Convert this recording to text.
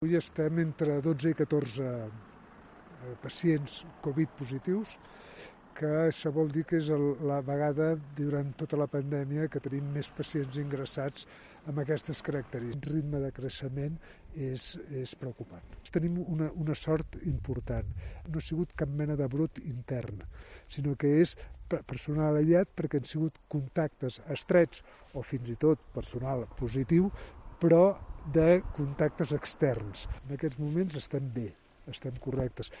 Avui estem entre 12 i 14 pacients Covid positius, que això vol dir que és la vegada durant tota la pandèmia que tenim més pacients ingressats amb aquestes característiques. El ritme de creixement és preocupant. Tenim una sort important. No ha sigut cap mena de brot intern, sinó que és personal aïllat perquè han sigut contactes estrets o fins i tot personal positiu, però de contactes externs. En aquests moments estem bé, estem correctes.